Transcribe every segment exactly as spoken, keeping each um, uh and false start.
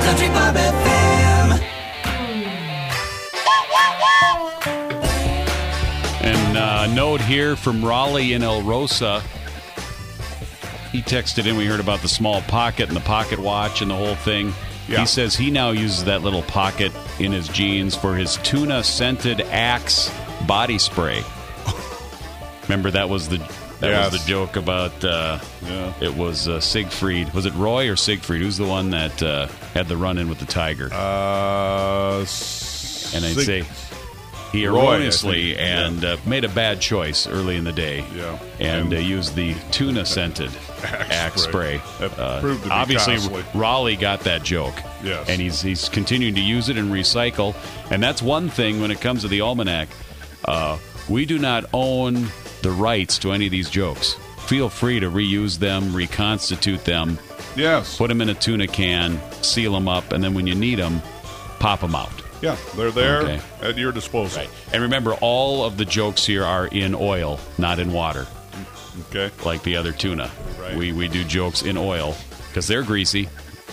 Country Bob F M. And uh, note here from Raleigh in El Rosa. He texted in, we heard about the small pocket and the pocket watch and the whole thing. Yeah. He says he now uses that little pocket in his jeans for his tuna-scented Axe body spray. Remember, that was the that yes. was the joke about, uh, yeah. it was uh, Siegfried. Was it Roy or Siegfried? Who's the one that uh, had the run-in with the tiger? Uh, and I'd Sig- say he erroneously Roy, and yeah. uh, made a bad choice early in the day. Yeah. And uh, used the tuna-scented Axe spray. spray. Uh, proved to be obviously, costly. Raleigh got that joke. Yes. And he's he's continuing to use it and recycle. And that's one thing when it comes to the almanac. Uh, we do not own the rights to any of these jokes. Feel free to reuse them, reconstitute them. Yes. Put them in a tuna can, seal them up, and then when you need them, pop them out. Yeah, they're there okay. at your disposal. Right. And remember, all of the jokes here are in oil, not in water. Okay. Like the other tuna. Right. We we do jokes in oil because they're greasy.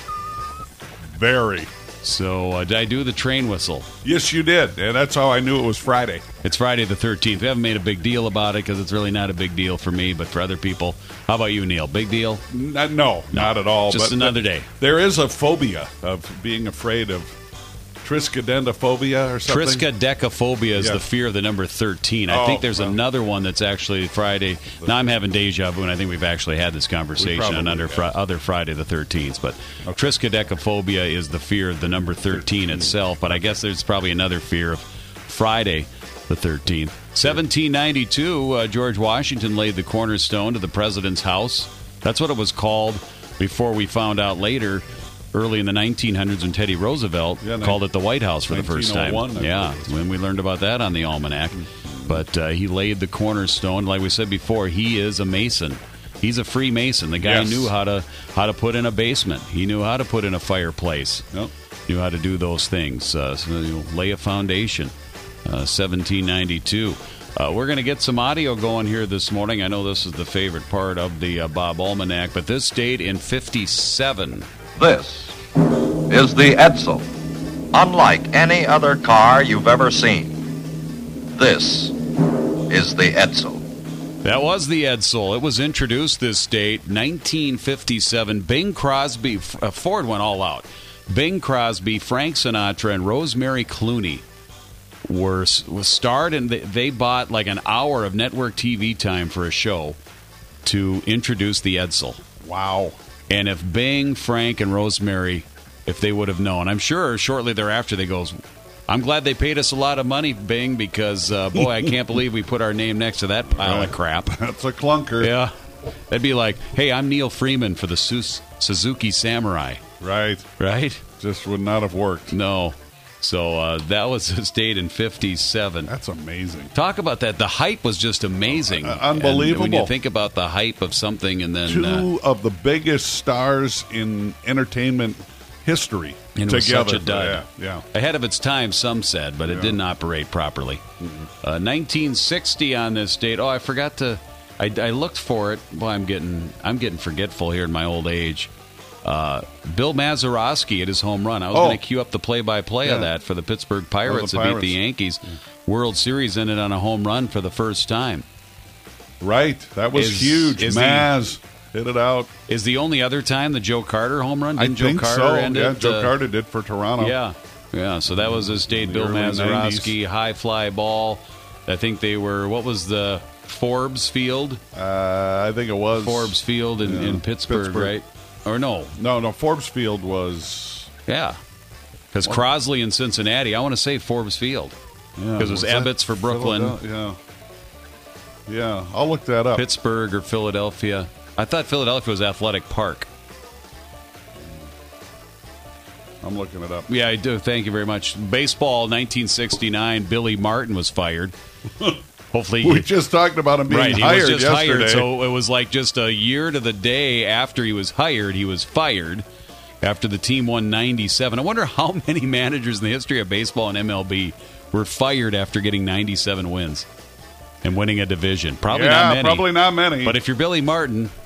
Very. So uh, did I do the train whistle? Yes, you did, and that's how I knew it was Friday. It's Friday the thirteenth. We haven't made a big deal about it because it's really not a big deal for me, but for other people. How about you, Neil? Big deal? N- no, no, not at all. Just but another th- day. There is a phobia of being afraid of triskaidekaphobia or something. Triskaidekaphobia is yeah. the fear of the number thirteen. I oh, think there's well. another one that's actually Friday. Now I'm having deja vu, and I think we've actually had this conversation on under fri- other Friday the thirteenth. But okay. Triskaidekaphobia is the fear of the number thirteen itself. But I guess there's probably another fear of Friday the thirteenth. seventeen ninety-two, uh, George Washington laid the cornerstone to the president's house. That's what it was called before we found out later, early in the nineteen hundreds, when Teddy Roosevelt yeah, called it the White House for the first time. Yeah, when we learned about that on the almanac. But uh, he laid the cornerstone. Like we said before, he is a Mason. He's a Freemason. The guy yes. knew how to how to put in a basement. He knew how to put in a fireplace. Yep. Knew how to do those things. Uh, so you know, lay a foundation. Uh, seventeen ninety-two. Uh, we're going to get some audio going here this morning. I know this is the favorite part of the uh, Bob Almanac, but this date in fifty-seven. This is the Edsel, unlike any other car you've ever seen. This is the Edsel. That was the Edsel. It was introduced this date, nineteen fifty-seven. Bing Crosby, uh, Ford went all out. Bing Crosby, Frank Sinatra, and Rosemary Clooney were was starred, and they, they bought like an hour of network T V time for a show to introduce the Edsel. Wow. And if Bing, Frank, and Rosemary, if they would have known, I'm sure shortly thereafter they goes, I'm glad they paid us a lot of money, Bing, because, uh, boy, I can't believe we put our name next to that pile right. of crap. That's a clunker. Yeah. That'd be like, hey, I'm Neil Freeman for the Su- Suzuki Samurai. Right. Right? Just would not have worked. No. So uh, that was his date in fifty-seven. That's amazing. Talk about that. The hype was just amazing. Uh, unbelievable. And when you think about the hype of something and then... Two uh, of the biggest stars in entertainment history and together. It was such a dud. Yeah, yeah. Ahead of its time, some said, but it yeah. didn't operate properly. Mm-hmm. Uh, nineteen sixty on this date. Oh, I forgot to... I, I looked for it. Boy, I'm getting, I'm getting forgetful here in my old age. Uh, Bill Mazeroski at his home run. I was oh. going to cue up the play-by-play yeah. of that for the Pittsburgh Pirates oh, that the beat the Yankees. Yeah. World Series ended on a home run for the first time. Right. That was is, huge. Is Maz the, hit it out. Is the only other time the Joe Carter home run? Didn't I Joe think Carter so. end yeah, it? Joe uh, Carter did for Toronto. Yeah. Yeah, so that was his date. Bill Mazeroski, high fly ball. I think they were, what was the Forbes Field? Uh, I think it was. Forbes Field in, yeah, in Pittsburgh, Pittsburgh, right? Or no? No, no, Forbes Field was... Yeah, because Crosley in Cincinnati, I want to say Forbes Field. Because yeah, it was, was Ebbets for Brooklyn. Yeah. Yeah, I'll look that up. Pittsburgh or Philadelphia. I thought Philadelphia was Athletic Park. I'm looking it up. Yeah, I do. Thank you very much. Baseball, nineteen sixty-nine, Billy Martin was fired. Hopefully, we just talked about him being right, hired he was just yesterday. hired, so it was like just a year to the day after he was hired, he was fired after the team won ninety-seven. I wonder how many managers in the history of baseball and M L B were fired after getting ninety-seven wins and winning a division. Probably yeah, not many. probably not many. But if you're Billy Martin,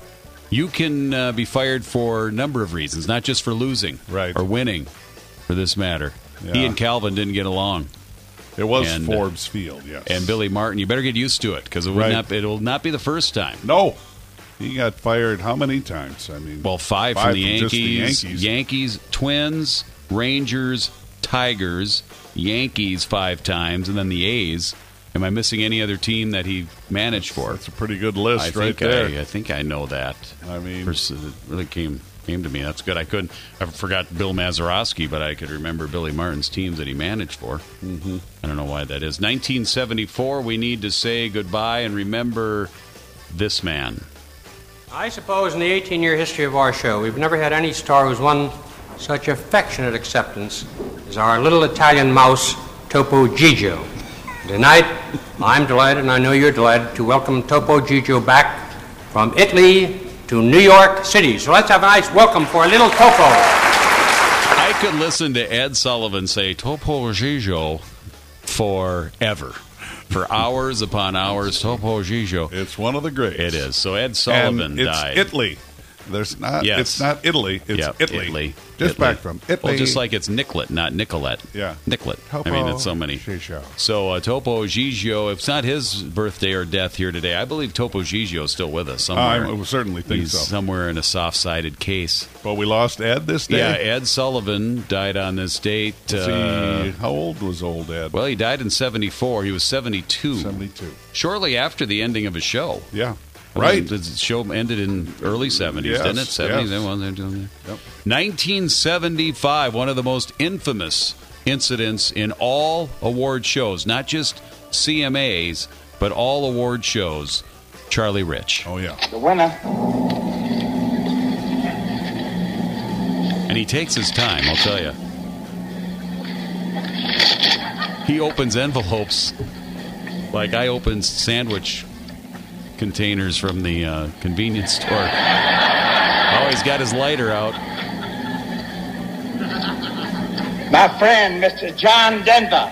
You can uh, be fired for a number of reasons, not just for losing right. or winning, for this matter. Yeah. He and Calvin didn't get along. It was and, Forbes Field, yes. And Billy Martin, you better get used to it because it will right. not. It will not be the first time. No, he got fired how many times? I mean, well, five, five from, the, from Yankees, just the Yankees, Yankees, Twins, Rangers, Tigers, Yankees five times, and then the A's. Am I missing any other team that he managed for? That's a pretty good list I right think there. I, I think I know that. I mean, First, it really came came to me. That's good. I couldn't. I forgot Bill Mazeroski, but I could remember Billy Martin's teams that he managed for. Mm-hmm. I don't know why that is. nineteen seventy-four. We need to say goodbye and remember this man. I suppose in the eighteen-year history of our show, we've never had any star who's won such affectionate acceptance as our little Italian mouse, Topo Gigio. Tonight, I'm delighted, and I know you're delighted, to welcome Topo Gigio back from Italy to New York City. So let's have a nice welcome for a little Topo. I could listen to Ed Sullivan say Topo Gigio forever. For hours upon hours, Topo Gigio. It's one of the greats. It is. So Ed Sullivan and it's died. Italy. There's not. Yes. It's not Italy. It's Yep, Italy. Italy. Just Italy. back from Italy. Well, just like it's Nicolette, not Nicolette. Yeah. Nicolette. Topo I mean, it's so many. Gigio. So uh, Topo Gigio, if it's not his birthday or death here today, I believe Topo Gigio is still with us somewhere. I would certainly think He's so. somewhere in a soft-sided case. But we lost Ed this day. Yeah, Ed Sullivan died on this date. Let's uh, see, how old was old Ed? Well, he died in seventy-four. He was seventy-two. seventy-two. Shortly after the ending of his show. Yeah. Right. The show ended in early seventies, Yes, didn't it? seventies. yes. Well, they're doing that. Yep. nineteen seventy-five, one of the most infamous incidents in all award shows, not just C M As, but all award shows. Charlie Rich. Oh, yeah. The winner. And he takes his time, I'll tell you. He opens envelopes like I open sandwich containers from the uh, convenience store. Oh, he's got his lighter out. My friend, Mister John Denver.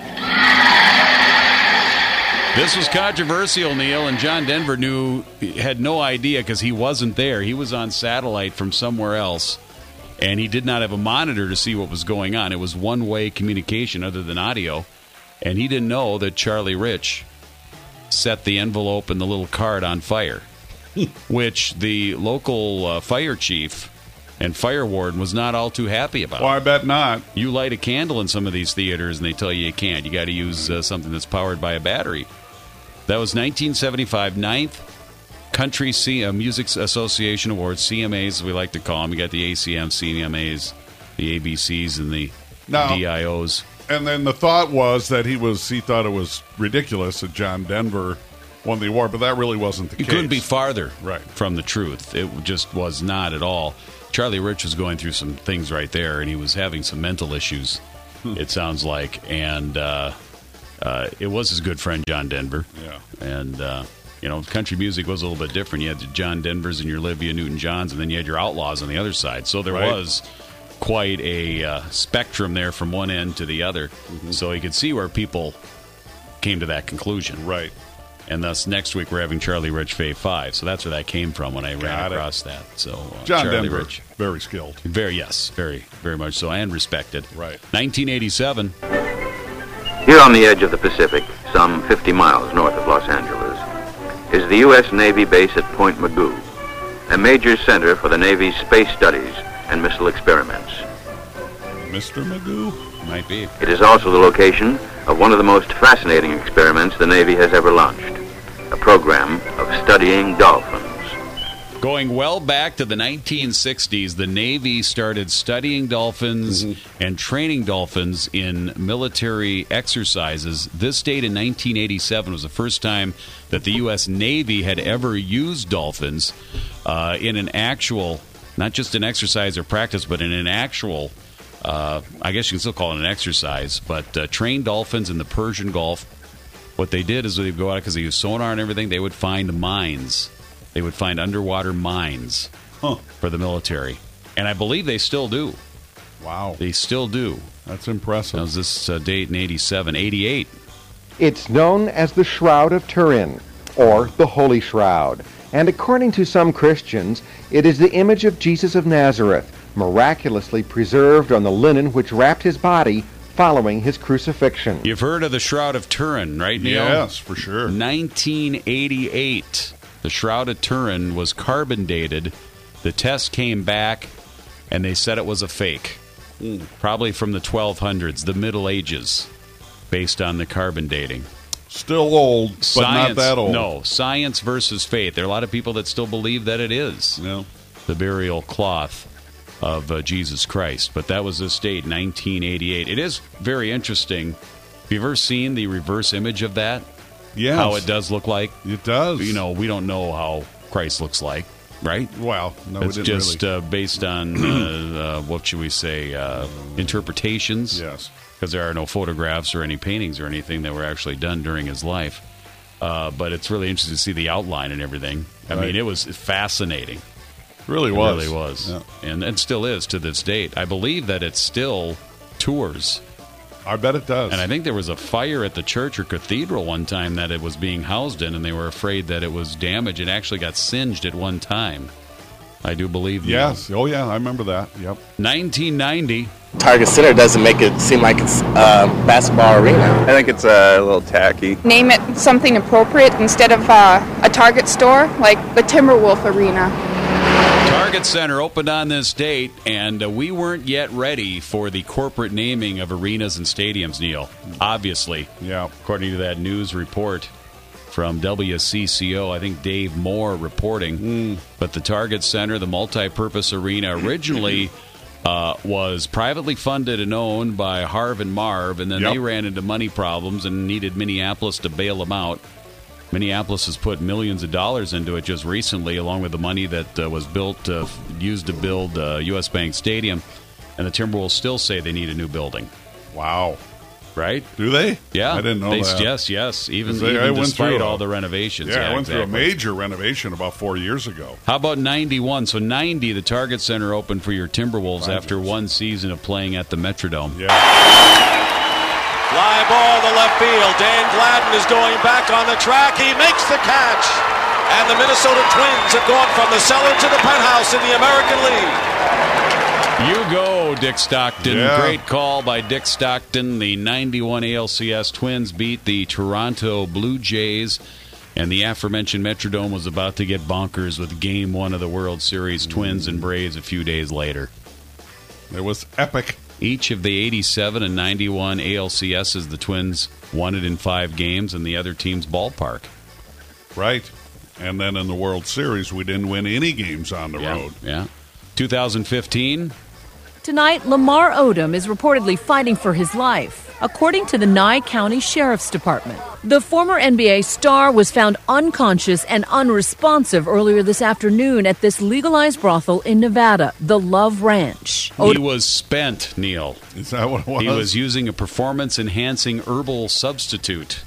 This was controversial, Neil, and John Denver knew had no idea because he wasn't there. He was on satellite from somewhere else, and he did not have a monitor to see what was going on. It was one-way communication other than audio, and he didn't know that Charlie Rich set the envelope and the little card on fire, which the local uh, fire chief and fire warden was not all too happy about. Well, I bet not. You light a candle in some of these theaters, and they tell you you can't. You got to use uh, something that's powered by a battery. That was nineteen seventy-five, ninth Country C- uh, Music Association Awards, C M As, as we like to call them. You got the A C M, C M As, the A B Cs, and the Now- D I Os. And then the thought was that he was he thought it was ridiculous that John Denver won the award, but that really wasn't the You case. couldn't be farther Right. from the truth. It just was not at all. Charlie Rich was going through some things right there, and he was having some mental issues, it sounds like. And uh, uh, it was his good friend, John Denver. Yeah. And, uh, you know, country music was a little bit different. You had the John Denvers and your Olivia Newton-Johns, and then you had your Outlaws on the other side. So there Right. was quite a uh, spectrum there from one end to the other. Mm-hmm. So you could see where people came to that conclusion. Right. And thus, next week we're having Charlie Rich Fave Five. So that's where that came from when I ran Got it. across that. So uh, John Charlie Denver, Rich, very skilled. very yes, very very much so, and respected. Right. nineteen eighty-seven. Here on the edge of the Pacific, some fifty miles north of Los Angeles, is the U S Navy base at Point Mugu, a major center for the Navy's space studies and missile experiments. Mister Magoo? Might be. It is also the location of one of the most fascinating experiments the Navy has ever launched, a program of studying dolphins. Going well back to the nineteen sixties, the Navy started studying dolphins Mm-hmm. and training dolphins in military exercises. This date in nineteen eighty-seven was the first time that the U S Navy had ever used dolphins uh, in an actual, not just an exercise or practice, but in an actual, uh, I guess you can still call it an exercise, but uh, trained dolphins in the Persian Gulf. What they did is they'd go out, because they used sonar and everything, they would find mines. They would find underwater mines Huh. for the military. And I believe they still do. Wow. They still do. That's That impressive. was this uh, date in eighty-seven. eighty-eight. It's known as the Shroud of Turin, or the Holy Shroud, and according to some Christians, it is the image of Jesus of Nazareth, miraculously preserved on the linen which wrapped his body following his crucifixion. You've heard of the Shroud of Turin, right, Neil? Yes, for sure. nineteen eighty-eight. The Shroud of Turin was carbon dated. The test came back, and they said it was a fake. Mm. Probably from the twelve hundreds, the Middle Ages, based on the carbon dating. Still old, but Science, not that old. No, science versus faith. There are a lot of people that still believe that it is yeah. the burial cloth of uh, Jesus Christ. But that was this date, nineteen eighty-eight. It is very interesting. Have you ever seen the reverse image of that? Yes. How it does look like? It does. You know, we don't know how Christ looks like, right? Well, no, it's we didn't just really. uh, based on, uh, uh, what should we say, uh, interpretations. Yes. Because there are no photographs or any paintings or anything that were actually done during his life. Uh, but it's really interesting to see the outline and everything. I Right. mean, it was fascinating. It really It was. really was. Yeah. And it still is to this date. I believe that it still tours. I bet it does. And I think there was a fire at the church or cathedral one time that it was being housed in, and they were afraid that it was damaged. It actually got singed at one time. I do believe. Yes. Oh, yeah. I remember that. Yep. nineteen ninety. Target Center doesn't make it seem like it's a basketball arena. I think it's uh, a little tacky. Name it something appropriate instead of uh, a Target store, like the Timberwolf Arena. Target Center opened on this date, and uh, we weren't yet ready for the corporate naming of arenas and stadiums, Neil. Obviously. Yeah. According to that news report from W C C O, I think Dave Moore reporting. Mm. But the Target Center, the multi-purpose arena, originally uh, was privately funded and owned by Harv and Marv, and then Yep. they ran into money problems and needed Minneapolis to bail them out. Minneapolis has put millions of dollars into it just recently, along with the money that uh, was built, uh, used to build uh, U S. Bank Stadium, and the Timberwolves still say they need a new building. Wow. Right? Do they? Yeah. I didn't know they, that. Yes, yes. Even, They- I even went despite through a- all the renovations. Yeah, Yeah, I went exactly. through a major renovation about four years ago. How about ninety-one? So ninety, the Target Center opened for your Timberwolves Right. after one season of playing at the Metrodome. Yeah. Fly ball to left field. Dan Gladden is going back on the track. He makes the catch. And the Minnesota Twins have gone from the cellar to the penthouse in the American League. You go, Dick Stockton. Yeah. Great call by Dick Stockton. The ninety-one A L C S Twins beat the Toronto Blue Jays, and the aforementioned Metrodome was about to get bonkers with Game One of the World Series, Twins and Braves, a few days later. It was epic. Each of the eighty-seven and ninety-one A L C S's, the Twins won it in five games in the other team's ballpark. Right. And then in the World Series, we didn't win any games on the Yeah, road. yeah. twenty fifteen. Tonight, Lamar Odom is reportedly fighting for his life, according to the Nye County Sheriff's Department. The former N B A star was found unconscious and unresponsive earlier this afternoon at this legalized brothel in Nevada, the Love Ranch. He was spent, Neil. Is that what it was? He was using a performance-enhancing herbal substitute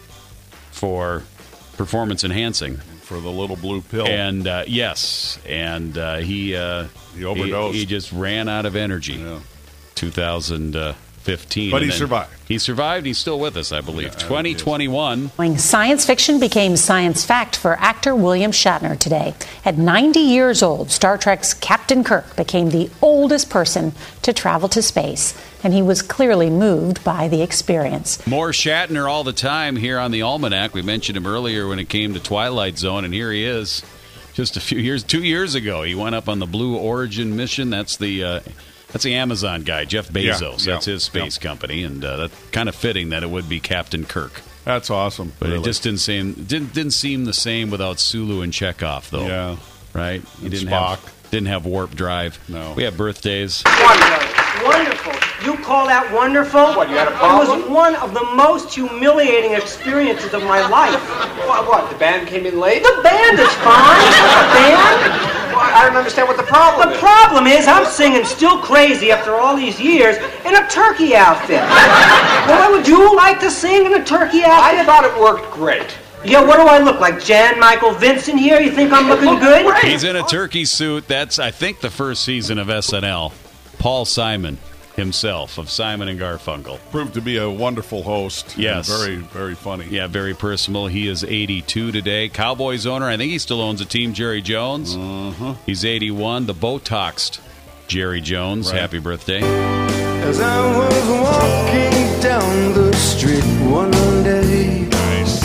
for performance-enhancing. For the little blue pill. And, uh, yes, and uh, he... Uh, he overdosed. He, he just ran out of energy. Yeah. two thousand fifteen. But and he then survived. He survived. He's still with us, I believe. Yeah, twenty twenty-one. Science fiction became science fact for actor William Shatner today. At ninety years old, Star Trek's Captain Kirk became the oldest person to travel to space, and he was clearly moved by the experience. More Shatner all the time here on the Almanac. We mentioned him earlier when it came to Twilight Zone, and here he is. Just a few years, two years ago, he went up on the Blue Origin mission. That's the uh, that's the Amazon guy, Jeff Bezos. Yeah, yeah, that's his space yeah. company, and uh, that's kind of fitting that it would be Captain Kirk. That's awesome. But really. it just didn't seem didn't didn't seem the same without Sulu and Chekhov, though. Yeah, right. He and didn't Spock. have didn't have warp drive. No. We have birthdays. Wonderful. Wonderful. You call that wonderful? What, you had a problem? It was one of the most humiliating experiences of my life. What, what, the band came in late? The band is fine. The band? Well, I don't understand what the problem The is. problem is I'm singing Still Crazy after all these years in a turkey outfit. Boy, would you like to sing in a turkey outfit? I thought it worked great. Yeah, what do I look like? Jan Michael Vincent here? You think I'm looking good? He's in a turkey suit. That's, I think, the first season of S N L. Paul Simon. himself of Simon and Garfunkel. Proved to be a wonderful host. Yes. And very, very funny. Yeah, very personal. He is eighty-two today. Cowboys owner, I think he still owns a team, Jerry Jones. Uh-huh. He's eighty-one. The Botoxed Jerry Jones. Right. Happy birthday. As I was walking down the street one day. Nice.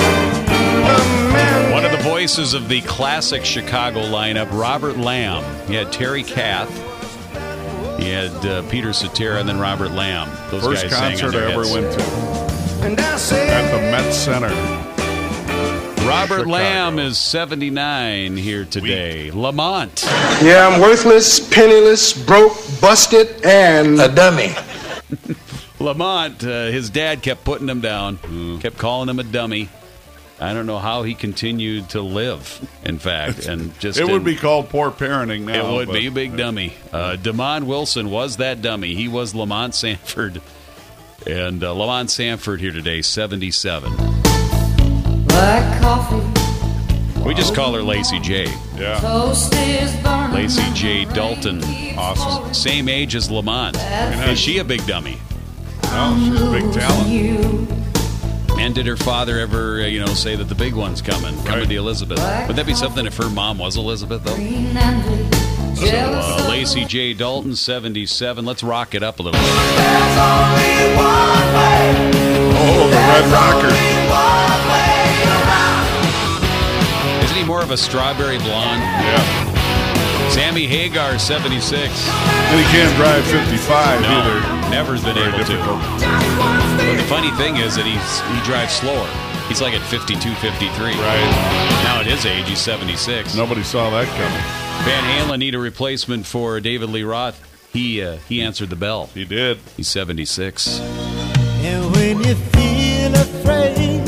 One of the voices of the classic Chicago lineup, Robert Lamb. He had Terry Kath. He had uh, Peter Cetera and then Robert Lamb. Those First guys sang on concert their I ever hits. went to. At the Met Center. Robert Chicago. Lamb is seventy-nine here today. Lamont. Yeah, I'm worthless, penniless, broke, busted, and a dummy. Lamont, uh, his dad kept putting him down, Mm. kept calling him a dummy. I don't know how he continued to live, in fact. and just It would didn't- be called poor parenting now. It would but- be a big dummy. Uh, Damon Wilson was that dummy. He was Lamont Sanford. And uh, Lamont Sanford here today, seventy-seven. Black coffee. We just call her Lacey J. Yeah. Toast is burning. Lacey J. Dalton. Awesome. Same age as Lamont. Is she a big dummy? Oh, she's a big talent. And did her father ever, uh, you know, say that the big one's coming, coming Right. to Elizabeth? Would that be something if her mom was Elizabeth, though? Green and blue. So, Jealous uh, of Lacey J. Dalton, seventy-seven. Let's rock it up a little bit. There's only one way. Oh, the Red Rocker. Only one way around. Isn't he more of a strawberry blonde? Yeah. Sammy Hagar, seventy-six. And he can't drive fifty-five No, either. never been Very able difficult. to. But the funny thing is that he's he drives slower. He's like at fifty-two, fifty-three. Right. Now at his age, he's seventy-six. Nobody saw that coming. Van Halen need a replacement for David Lee Roth. He uh, he answered the bell. He did. He's seventy-six. And when you feel afraid,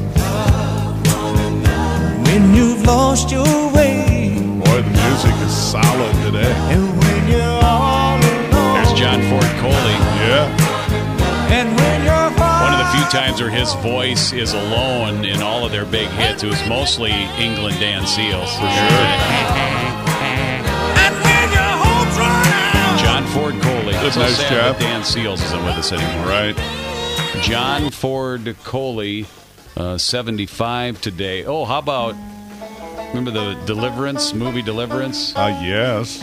when you've lost your way, Boy, the music is solid today. and when you're all alone, There's John Ford Coley. Yeah. and when you're One of the few times where his voice is alone in all of their big hits. It was mostly England Dan Seals. For and when your hope's run out, John Ford Coley. Good, So nice sad job. that Dan Seals isn't with us anymore. Right. John Ford Coley, uh, seventy-five today. Oh, how about, remember the Deliverance, movie Deliverance? Uh, yes.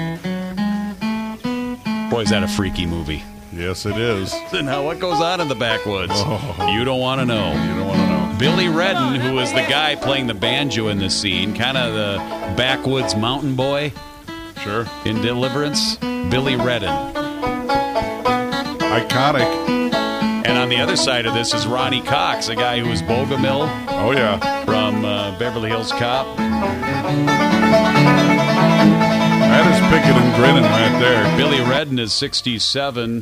Boy, is that a freaky movie. Yes, it is. Now, what goes on in the backwoods? Oh. You don't want to know. You don't want to know. Billy Redden, who is the guy playing the banjo in this scene, kind of the backwoods mountain boy Sure. in Deliverance. Billy Redden. Iconic. And on the other side of this is Ronnie Cox, a guy who was Bogomil Oh, yeah. from uh, Beverly Hills Cop. That is picking and grinning right there. Billy Redden is sixty-seven.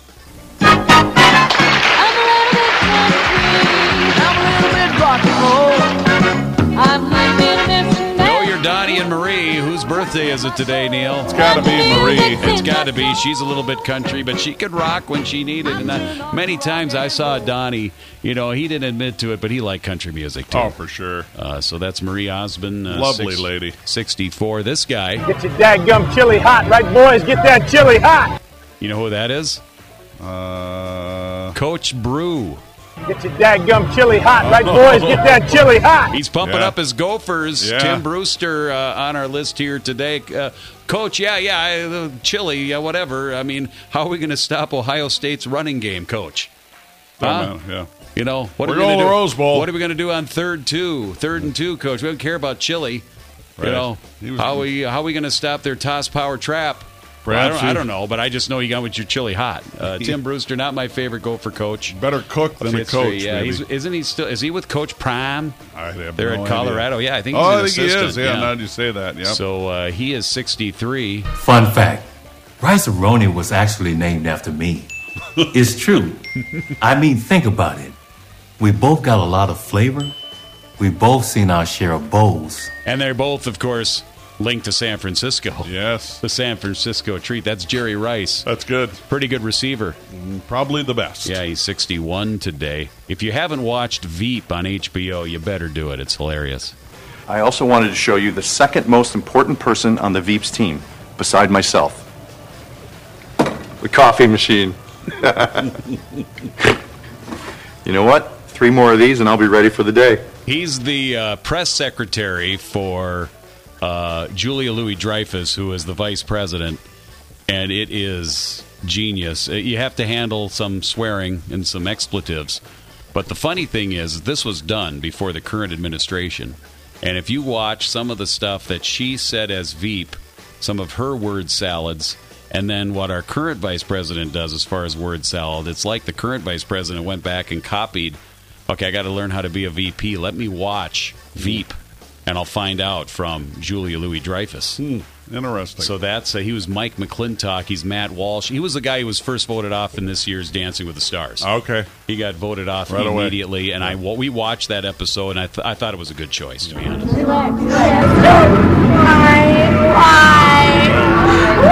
Know your Donnie and Marie. Whose birthday is it today, Neil? It's got to be Marie. It's got to be. She's a little bit country, but she could rock when she needed. And I, many times I saw Donnie, you know, he didn't admit to it, but he liked country music, too. Oh, for sure. Uh, so that's Marie Osmond. Uh, Lovely six- lady. sixty-four. This guy, Get your dadgum chili hot, right, boys? Get that chili hot. you know who that is? Uh, Coach Brew. Get your dadgum chili hot, right, boys? Get that chili hot. He's pumping Yeah. up his Gophers. Yeah. Tim Brewster uh, on our list here today. Uh, Coach, yeah, yeah, uh, chili, yeah, whatever. I mean, how are we going to stop Ohio State's running game, Coach? don't Huh? know, yeah. You know, what We're are we going gonna to do? Rose Bowl. What are we going to do on third two? Third and two, Coach. We don't care about chili. Right. You know, He was- how we how we going to stop their toss power trap? Well, I, Perhaps don't, I he- don't know, but I just know you got with your chili hot. Uh, Tim Brewster, not my favorite Gopher coach. Better cook than a Fifth Street, coach, yeah, maybe. he's, isn't he still? Is he with Coach Prime? I have They're no at Colorado. idea. Yeah, I think he's Oh, an I think he assistant. is. Yeah, now that you say that. Yep. So uh, he is sixty-three. Fun fact, Rice-A-Roni was actually named after me. It's true. I mean, think about it. We both got a lot of flavor. We both seen our share of bowls. And they're both, of course, linked to San Francisco. Yes. The San Francisco treat. That's Jerry Rice. That's good. Pretty good receiver. Probably the best. Yeah, he's sixty-one today. If you haven't watched Veep on H B O, you better do it. It's hilarious. I also wanted to show you the second most important person on the Veeps team, beside myself. the coffee machine. You know what? Three more of these and I'll be ready for the day. He's the uh, press secretary for uh, Julia Louis-Dreyfus, who is the vice president, and it is genius. You have to handle some swearing and some expletives. But the funny thing is, this was done before the current administration. And if you watch some of the stuff that she said as Veep, some of her word salads, and then what our current vice president does as far as word salad, it's like the current vice president went back and copied, okay, I got to learn how to be a V P. Let me watch Veep, and I'll find out from Julia Louis-Dreyfus. Hmm. Interesting. So that's uh, he was Mike McClintock. He's Matt Walsh. He was the guy who was first voted off in this year's Dancing with the Stars. Okay, he got voted off right immediately, away. and I well, we watched that episode, and I th- I thought it was a good choice, to be honest. Why? Why?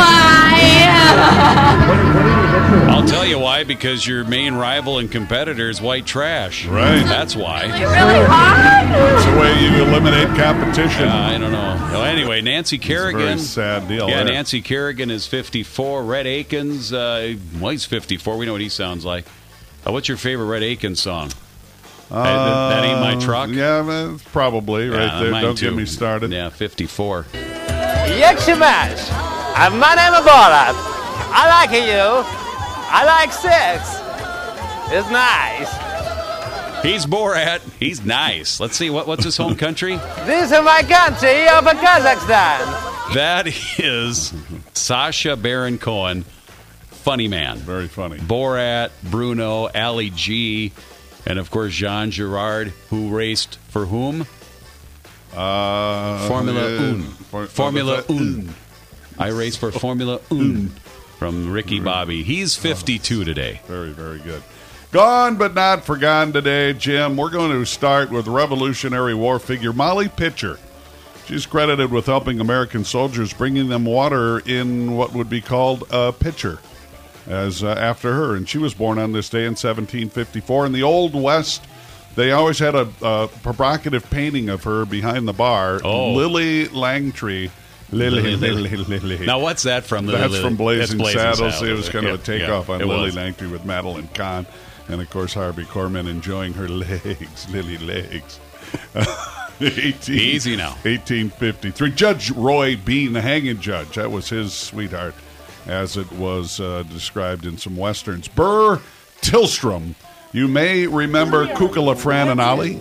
Why? I'll tell you why. Because your main rival and competitor is white trash. Right. That's why. Is it really hard? It's the way you eliminate competition. Uh, I don't know. Well, anyway, Nancy Kerrigan. It's a very sad deal. Yeah, there. Nancy Kerrigan is fifty-four. Red Akins, uh, well, he's fifty-four. We know what he sounds like. Uh, what's your favorite Red Akins song? Uh, that, that Ain't My Truck? Yeah, that's probably right Yeah, there. mine Don't too. get me started. Yeah, fifty-four. Yakshimash. Uh, my name is Borat. I like you. I like sex. It's nice. He's Borat. He's nice. Let's see, what what's his home country? This is my country of Kazakhstan. That is Sacha Baron Cohen. Funny man. Very funny. Borat, Bruno, Ali G, and of course Jean Girard, who raced for whom? Uh, Formula uh, Un. for, Formula uh, Un. I race for Formula Un from Ricky Bobby. He's fifty-two today. Very, very good. Gone but not forgotten today, Jim. We're going to start with Revolutionary War figure Molly Pitcher. She's credited with helping American soldiers, bringing them water in what would be called a pitcher, as uh, after her. And she was born on this day in seventeen fifty-four. In the Old West, they always had a, a provocative painting of her behind the bar. Oh. Lily Langtry. Lily, Lily, Lily, Lily. Now, what's that from? Lily, That's Lily? from Blazing, That's Blazing Saddles. Saddles. It was kind Yeah, of a takeoff yeah, on it Lily was. Langtry with Madeline Kahn. And, of course, Harvey Korman enjoying her legs, Lily legs. eighteen, Easy now. eighteen fifty-three. Judge Roy Bean, the hanging judge. That was his sweetheart, as it was uh, described in some Westerns. Burr Tillstrom. You may remember Kukla, Fran, and Ollie.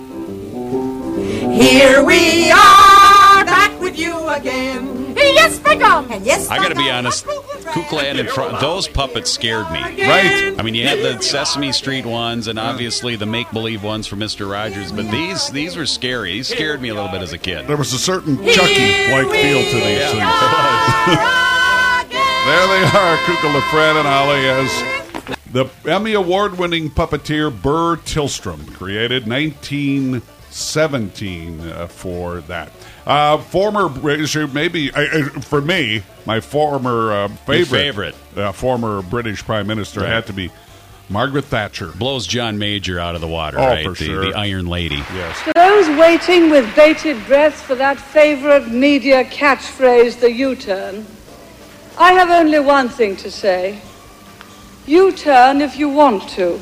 Here we are, back with you again. Yes, my God. And yes, I got to be honest, Kukla and Fran, those puppets scared me. Right. I mean, you had the Sesame Street ones and obviously the make-believe ones from Mister Rogers, but these these were scary. These scared me a little bit as a kid. There was a certain Chucky-like feel to these Yeah. things. There they are, Kukla, Fran, and Ollie, as the Emmy Award-winning puppeteer Burr Tillstrom, created nineteen seventeen uh, for that. Uh, former British, maybe uh, uh, for me, my former uh, favorite, favorite. Uh, former British Prime Minister Right. had to be Margaret Thatcher. Blows John Major out of the water, Oh, right? for the, sure. the Iron Lady. Yes. For those waiting with bated breath for that favorite media catchphrase, the U-turn, I have only one thing to say. U-turn if you want to.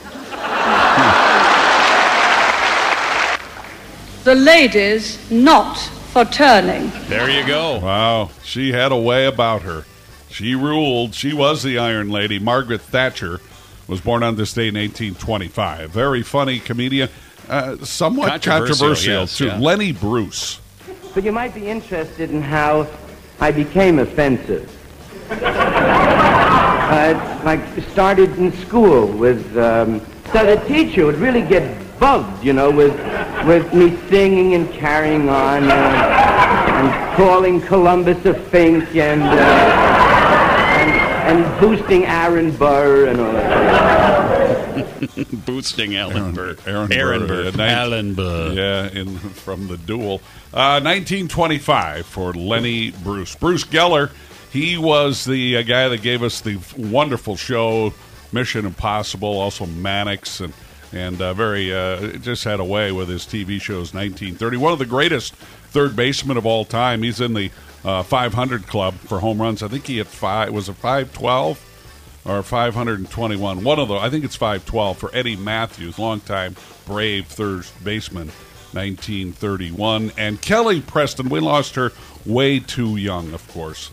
The ladies not for turning. There you go. Wow. She had a way about her. She ruled. She was the Iron Lady. Margaret Thatcher was born on this day in eighteen twenty-five. Very funny comedian. Uh, somewhat Controversial, controversial, yes, too. yeah. Lenny Bruce. But you might be interested in how I became offensive. uh, like, started in school with, um, so the teacher would really get bugged, you know, with with me singing and carrying on uh, and calling Columbus a fink and, uh, and and boosting Aaron Burr and all that. Boosting Aaron Burr. Aaron, Aaron Burr. Burr. uh, Alan Burr. Yeah, in, from the duel. Uh, nineteen twenty-five for Lenny Bruce. Bruce Geller, he was the uh, guy that gave us the wonderful show Mission Impossible, also Mannix, and and uh, very uh, just had a way with his T V shows. nineteen thirty, one of the greatest third basemen of all time. He's in the uh, five hundred club for home runs. I think he hit five. Was it five twelve? or five hundred twenty-one. One of those, I think it's five twelve for Eddie Matthews, longtime Brave third baseman, nineteen thirty-one. And Kelly Preston, we lost her way too young, of course.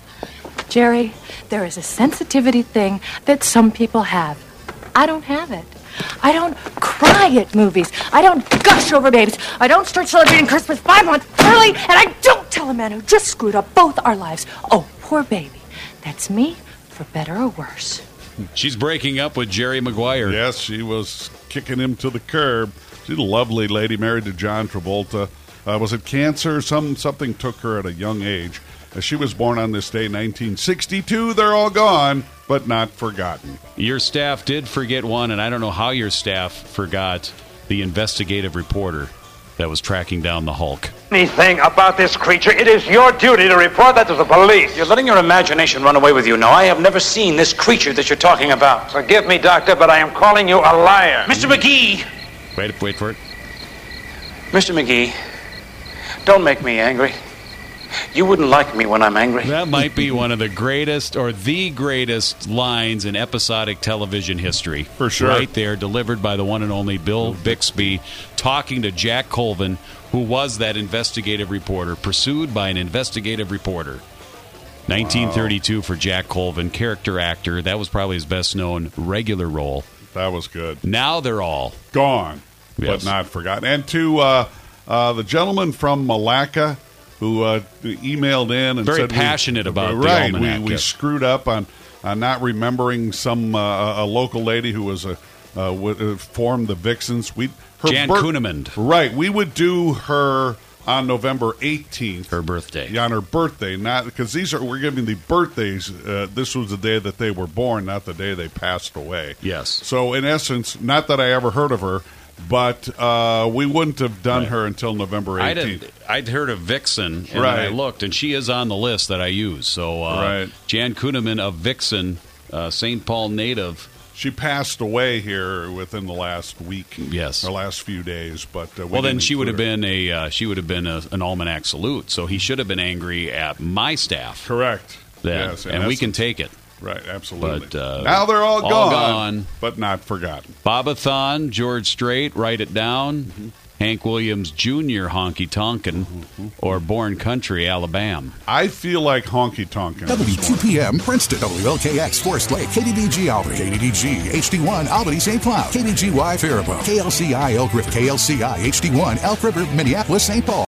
Jerry, there is a sensitivity thing that some people have. I don't have it. I don't cry at movies. I don't gush over babies. I don't start celebrating Christmas five months early, and I don't tell a man who just screwed up both our lives, oh, poor baby. That's me, for better or worse. She's breaking up with Jerry Maguire. Yes, she was kicking him to the curb. She's a lovely lady, married to John Travolta. Uh, was it cancer? Some Something took her at a young age. Uh, she was born on this day, nineteen sixty-two. They're all gone, but not forgotten. Your staff did forget one, and I don't know how your staff forgot the investigative reporter that was tracking down the Hulk. Anything about this creature, it is your duty to report that to the police. You're letting your imagination run away with you. Now, I have never seen this creature that you're talking about. Forgive me, Doctor, but I am calling you a liar. Mister McGee! Wait, wait for it. Mister McGee, don't make me angry. You wouldn't like me when I'm angry. That might be one of the greatest or the greatest lines in episodic television history. For sure. Right there, delivered by the one and only Bill Bixby, talking to Jack Colvin, who was that investigative reporter, pursued by an investigative reporter. nineteen thirty-two wow. For Jack Colvin, character actor. That was probably his best known regular role. That was good. Now they're all gone, yes. But not forgotten. And to uh, uh, the gentleman from Malacca, who uh, emailed in and very said passionate we, about right, the we, we screwed up on, on not remembering some uh, a local lady who was a uh, w- uh, formed the Vixens. We her Jan bir- Kunemund. Right, we would do her on November eighteenth, her birthday. Yeah, on her birthday, not because these are we're giving the birthdays. Uh, this was the day that they were born, not the day they passed away. Yes. So in essence, not that I ever heard of her. But uh, we wouldn't have done right. her until November eighteenth. I'd, I'd heard of Vixen, and right. I looked, and she is on the list that I use. So uh, right. Jan Kunemund of Vixen, uh, Saint Paul native. She passed away here within the last week. Yes, or last few days. But uh, we well, then she would have her. been a uh, she would have been a, an almanac salute. So he should have been angry at my staff. Correct. Then, yes, and we can take it. Right, absolutely. But, uh, now they're all, all gone, gone, but not forgotten. Bobathon, George Strait, write it down. Mm-hmm. Hank Williams Junior, Honky Tonkin', mm-hmm. or Born Country, Alabama. I feel like Honky Tonkin'. W two P M, Princeton, W L K X, Forest Lake, K D D G Albany, K D D G, H D one, Albany, Saint Cloud, K D G Y, Faribault, K L C I, Elk River, K L C I, H D one, Elk River, Minneapolis, Saint Paul.